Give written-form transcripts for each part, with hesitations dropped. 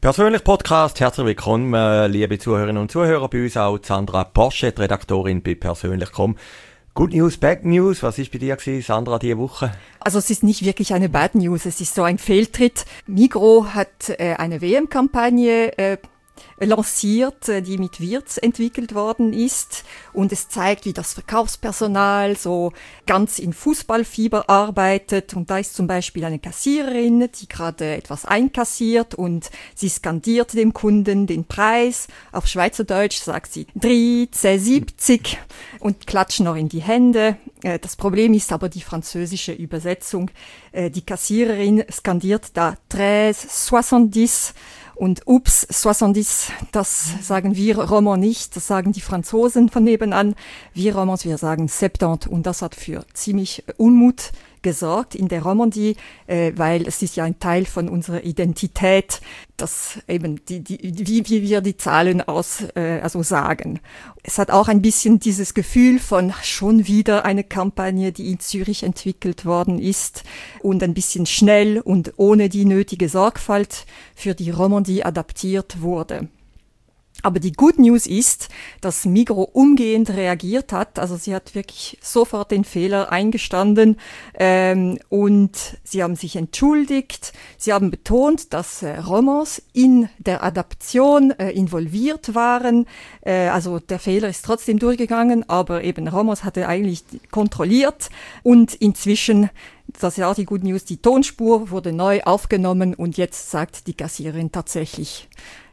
Persönlich Podcast, herzlich willkommen, liebe Zuhörerinnen und Zuhörer, bei uns auch Sandra Porschet, Redaktorin bei Persönlich.com. Good News, Bad News, was ist bei dir gewesen, Sandra, diese Woche? Also es ist nicht wirklich eine Bad News, es ist so ein Fehltritt. Migros hat eine WM-Kampagne lanciert, die mit Wirtz entwickelt worden ist, und es zeigt, wie das Verkaufspersonal so ganz in Fußballfieber arbeitet, und da ist zum Beispiel eine Kassiererin, die gerade etwas einkassiert und sie skandiert dem Kunden den Preis. Auf Schweizerdeutsch sagt sie 13,70 und klatscht noch in die Hände. Das Problem ist aber die französische Übersetzung. Die Kassiererin skandiert da 13,70 und ups, 70, das sagen wir Romans nicht, das sagen die Franzosen von nebenan. Wir Romans, wir sagen 70, und das hat für ziemlich Unmut gesorgt in der Romandie, weil es ist ja ein Teil von unserer Identität, dass eben wie wir die Zahlen also sagen. Es hat auch ein bisschen dieses Gefühl von schon wieder eine Kampagne, die in Zürich entwickelt worden ist und ein bisschen schnell und ohne die nötige Sorgfalt für die Romandie adaptiert wurde. Aber die Good News ist, dass Migros umgehend reagiert hat. Also sie hat wirklich sofort den Fehler eingestanden und sie haben sich entschuldigt. Sie haben betont, dass Romans in der Adaption involviert waren. Also der Fehler ist trotzdem durchgegangen, aber eben Romans hatte eigentlich kontrolliert, und inzwischen, das ist auch die Good News, die Tonspur wurde neu aufgenommen und jetzt sagt die Kassiererin tatsächlich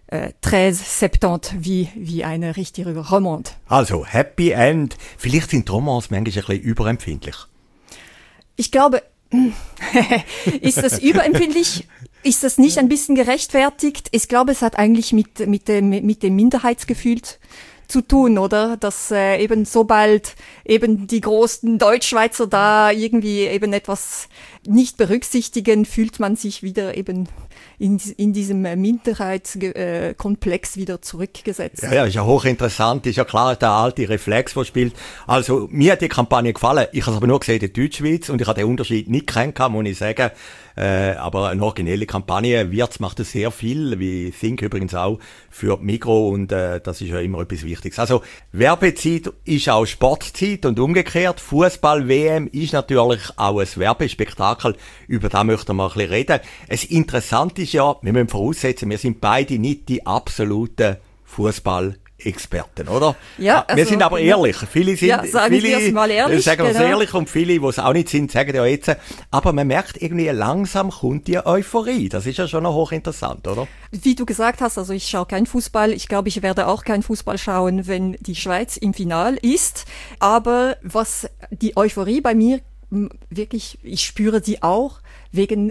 13,70 wie eine richtige Romande. Also, Happy End. Vielleicht sind die Romans manchmal ein bisschen überempfindlich. Ich glaube, ist das überempfindlich? Ist das nicht ein bisschen gerechtfertigt? Ich glaube, es hat eigentlich mit dem Minderheitsgefühl zu tun, oder? Dass eben sobald eben die großen Deutschschweizer da irgendwie eben etwas nicht berücksichtigen, fühlt man sich wieder eben in diesem Minderheitskomplex wieder zurückgesetzt. Ja, ist ja hochinteressant, ist ja klar, der alte Reflex, der spielt. Also, mir hat die Kampagne gefallen, ich habe es aber nur gesehen in Deutschschweiz und ich habe den Unterschied nicht kennengelernt, muss ich sagen. Aber eine originelle Kampagne, Wirtz macht das sehr viel, wie Think übrigens auch, für Migros, und das ist ja immer etwas Wichtiges. Also, Werbezeit ist auch Sportzeit und umgekehrt. Fußball-WM ist natürlich auch ein Werbespektakel, über das möchten wir ein bisschen reden. Es Interessante ist ja, wir müssen voraussetzen, wir sind beide nicht die absoluten Fußball-Experten, oder? Ja, also, wir sind aber ehrlich. Viele sind, sagen wir es mal ehrlich, sagen es genau. ehrlich, und viele, die es auch nicht sind, sagen ja jetzt. Aber man merkt irgendwie, langsam kommt die Euphorie. Das ist ja schon noch hochinteressant, oder? Wie du gesagt hast, also ich schaue kein Fußball. Ich glaube, ich werde auch kein Fußball schauen, wenn die Schweiz im Finale ist. Aber was die Euphorie bei mir wirklich, ich spüre die auch, wegen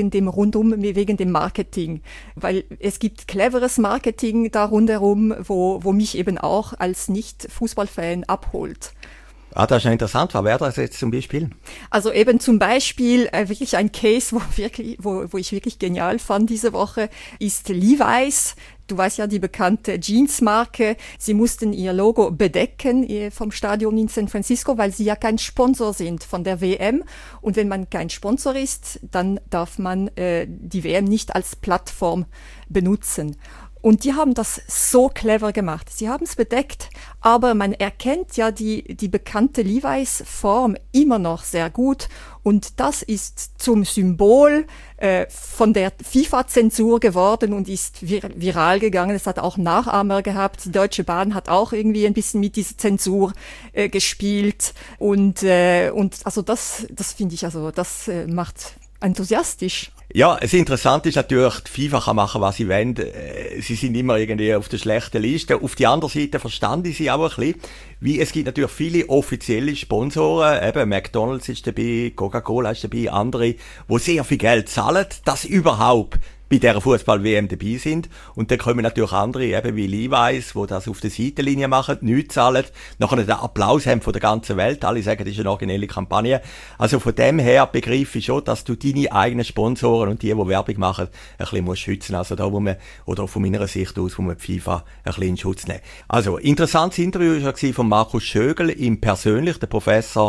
dem Marketing. Weil es gibt cleveres Marketing da rundherum, wo mich eben auch als Nicht-Fußballfan abholt. Ah, das ist ja interessant. Was wäre das jetzt zum Beispiel? Also eben zum Beispiel wirklich ein Case, wo ich wirklich genial fand diese Woche, ist Levi's. Du weißt ja, die bekannte Jeansmarke. Sie mussten ihr Logo bedecken vom Stadion in San Francisco, weil sie ja kein Sponsor sind von der WM. Und wenn man kein Sponsor ist, dann darf man die WM nicht als Plattform benutzen. Und die haben das so clever gemacht. Sie haben es bedeckt, aber man erkennt ja die bekannte Levi's-Form immer noch sehr gut. Und das ist zum Symbol von der FIFA-Zensur geworden und ist viral gegangen. Es hat auch Nachahmer gehabt. Die Deutsche Bahn hat auch irgendwie ein bisschen mit dieser Zensur gespielt. Und also das finde ich, also das macht enthusiastisch. Ja, es interessant ist natürlich, die FIFA kann machen, was sie wollen. Sie sind immer irgendwie auf der schlechten Liste. Auf die andere Seite verstand ich sie auch ein bisschen, wie es gibt natürlich viele offizielle Sponsoren, eben McDonald's ist dabei, Coca-Cola ist dabei, andere, die sehr viel Geld zahlen, dass überhaupt bei dieser Fußball-WM dabei sind. Und dann kommen natürlich andere, eben wie Levi's, die das auf der Seitenlinie machen, nichts zahlen, nachher den Applaus haben von der ganzen Welt. Alle sagen, das ist eine originelle Kampagne. Also von dem her begreife ich schon, dass du deine eigenen Sponsoren und die Werbung machen, ein bisschen musst schützen. Also da, wo man, oder von meiner Sicht aus, wo man die FIFA ein bisschen in Schutz nehmen. Also, interessantes Interview war von Markus Schögel im Persönlich, der Professor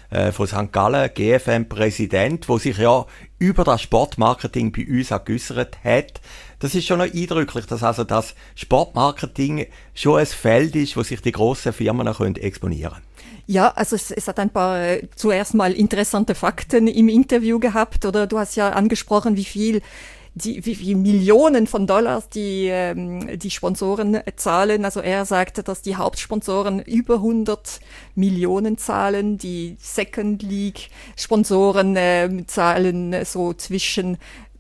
von St. Gallen, GFM-Präsident, wo sich ja über das Sportmarketing bei uns auch geäussert hat. Das ist schon noch eindrücklich, dass also das Sportmarketing schon ein Feld ist, wo sich die grossen Firmen noch exponieren können. Ja, also es hat ein paar zuerst mal interessante Fakten im Interview gehabt, oder du hast ja angesprochen, wie viel Millionen von Dollars die Sponsoren zahlen. Also er sagte, dass die Hauptsponsoren über 100 Millionen zahlen, die Second League Sponsoren zahlen so zwischen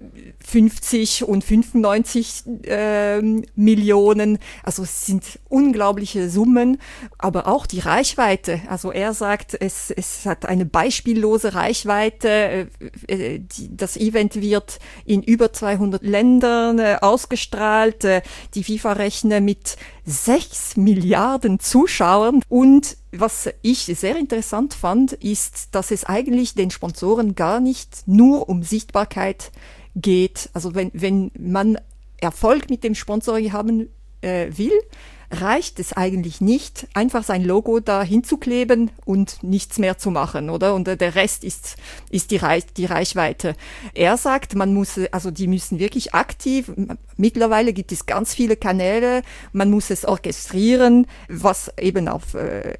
50 und 95 Millionen. Also es sind unglaubliche Summen, aber auch die Reichweite. Also er sagt, es hat eine beispiellose Reichweite. Das Event wird in über 200 Ländern ausgestrahlt. Die FIFA rechnet mit 6 Milliarden Zuschauern. Und was ich sehr interessant fand, ist, dass es eigentlich den Sponsoren gar nicht nur um Sichtbarkeit geht. Also wenn man Erfolg mit dem Sponsoring haben will, reicht es eigentlich nicht, einfach sein Logo da hinzukleben und nichts mehr zu machen, oder? Und der Rest ist die Reichweite. Er sagt, die müssen wirklich aktiv, mittlerweile gibt es ganz viele Kanäle, man muss es orchestrieren, was eben auf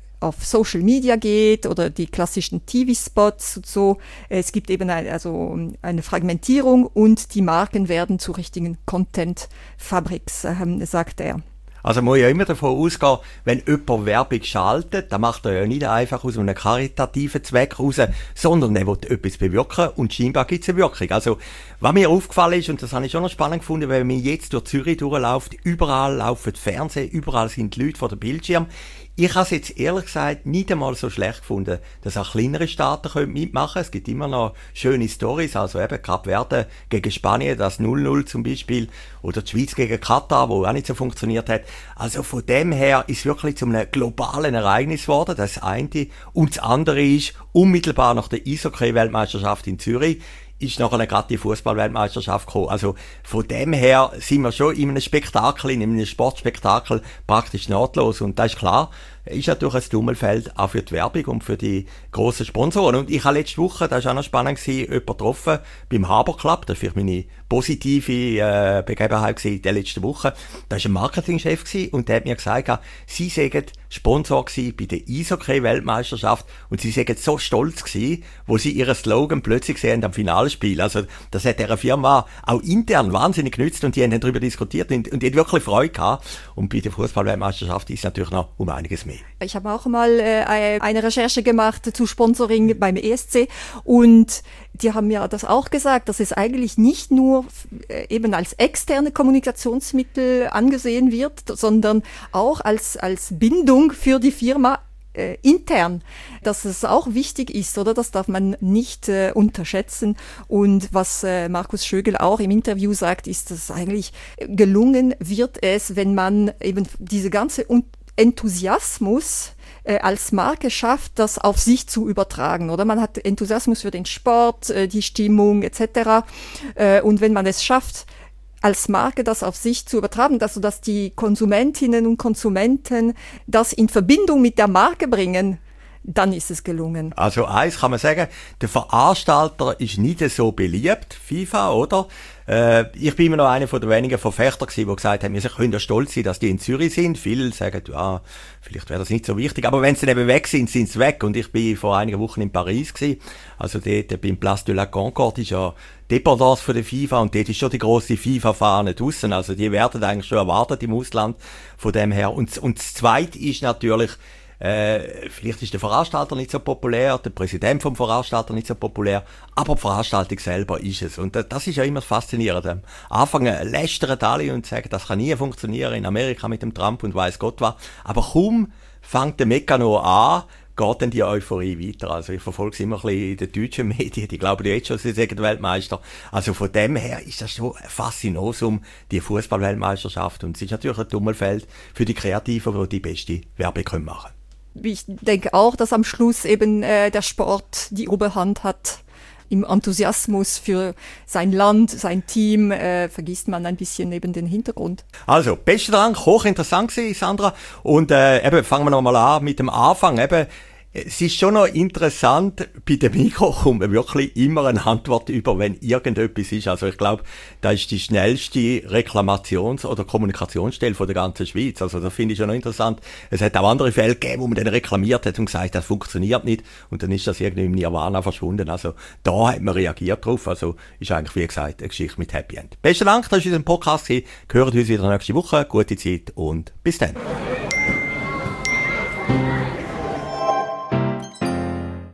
Social Media geht oder die klassischen TV-Spots und so. Es gibt eben eine Fragmentierung und die Marken werden zu richtigen Content-Fabrics, sagt er. Also muss ja immer davon ausgehen, wenn jemand Werbung schaltet, dann macht er ja nicht einfach aus einem karitativen Zweck raus, sondern er will etwas bewirken und scheinbar gibt es eine Wirkung. Also, was mir aufgefallen ist, und das habe ich schon noch spannend gefunden, wenn man jetzt durch Zürich durchläuft, überall laufen die Fernsehen, überall sind die Leute vor dem Bildschirm. Ich habe es jetzt ehrlich gesagt nicht einmal so schlecht gefunden, dass auch kleinere Staaten mitmachen können. Es gibt immer noch schöne Storys, also eben Kap Verde gegen Spanien, das 0-0 zum Beispiel, oder die Schweiz gegen Katar, wo auch nicht so funktioniert hat. Also von dem her ist es wirklich zu einem globalen Ereignis geworden, das eine. Und das andere ist, unmittelbar nach der Eishockey-Weltmeisterschaft in Zürich, ist nachher gerade die Fußball-Weltmeisterschaft gekommen. Also von dem her sind wir schon in einem Spektakel, in einem Sportspektakel praktisch nahtlos. Und das ist klar, ist natürlich ein Tummelfeld auch für die Werbung und für die grossen Sponsoren. Und ich habe letzte Woche, das war auch noch spannend, jemanden getroffen beim Harbour Club. Das war vielleicht meine positive Begebenheit in der letzten Woche. Da war ein Marketingchef und der hat mir gesagt, sie seien Sponsor bei der Eishockey-Weltmeisterschaft und sie seien so stolz gewesen, wo sie ihren Slogan plötzlich sehen am Finalspiel. Also das hat dieser Firma auch intern wahnsinnig genützt und die haben darüber diskutiert und die hat wirklich Freude gehabt. Und bei der Fußball-Weltmeisterschaft ist es natürlich noch um einiges mehr. Ich habe auch mal eine Recherche gemacht zu Sponsoring beim ESC und die haben ja das auch gesagt, dass es eigentlich nicht nur eben als externe Kommunikationsmittel angesehen wird, sondern auch als Bindung für die Firma intern, dass es auch wichtig ist, oder? Das darf man nicht unterschätzen. Und was Markus Schögel auch im Interview sagt, ist, dass eigentlich gelungen wird es, wenn man eben diese ganze Enthusiasmus als Marke schafft, das auf sich zu übertragen, oder? Man hat Enthusiasmus für den Sport, die Stimmung etc. Und wenn man es schafft, als Marke das auf sich zu übertragen, also dass die Konsumentinnen und Konsumenten das in Verbindung mit der Marke bringen, dann ist es gelungen. Also eins kann man sagen, der Veranstalter ist nicht so beliebt, FIFA, oder? Ich bin immer noch einer von den wenigen Verfechter gewesen, die gesagt haben, wir können ja stolz sein, dass die in Zürich sind. Viele sagen, ja, vielleicht wäre das nicht so wichtig, aber wenn sie dann eben weg sind, sind sie weg. Und ich bin vor einigen Wochen in Paris gewesen. Also dort beim Place de la Concorde ist ja Dependance von der FIFA und dort ist schon die grosse FIFA-Fahne draussen. Also die werden eigentlich schon erwartet im Ausland von dem her. Und das Zweite ist natürlich, vielleicht ist der Veranstalter nicht so populär, der Präsident vom Veranstalter nicht so populär, aber die Veranstaltung selber ist es. Und das ist ja immer das Faszinierende. Am Anfang lästern alle und sagen, das kann nie funktionieren in Amerika mit dem Trump und weiss Gott was. Aber kaum fängt der Meccano an, geht dann die Euphorie weiter. Also ich verfolge es immer ein bisschen in den deutschen Medien, die glauben jetzt schon, sie sind Weltmeister. Also von dem her ist das schon ein Faszinosum, die Fußball-Weltmeisterschaft. Und es ist natürlich ein Tummelfeld für die Kreativen, die die beste Werbung machen können. Ich denke auch, dass am Schluss eben der Sport die Oberhand hat. Im Enthusiasmus für sein Land, sein Team, vergisst man ein bisschen eben den Hintergrund. Also, besten Dank, hochinteressant gewesen, Sandra. Und eben fangen wir nochmal an mit dem Anfang. Eben, Es ist schon noch interessant, bei dem Migros kommt man wirklich immer eine Antwort über, wenn irgendetwas ist. Also ich glaube, da ist die schnellste Reklamations- oder Kommunikationsstelle von der ganzen Schweiz. Also das finde ich schon noch interessant. Es hat auch andere Fälle gegeben, wo man dann reklamiert hat und gesagt, das funktioniert nicht. Und dann ist das irgendwie im Nirvana verschwunden. Also da hat man reagiert drauf. Also ist eigentlich, wie gesagt, eine Geschichte mit Happy End. Besten Dank, das war unser Podcast. Hören uns wieder nächste Woche. Gute Zeit und bis dann.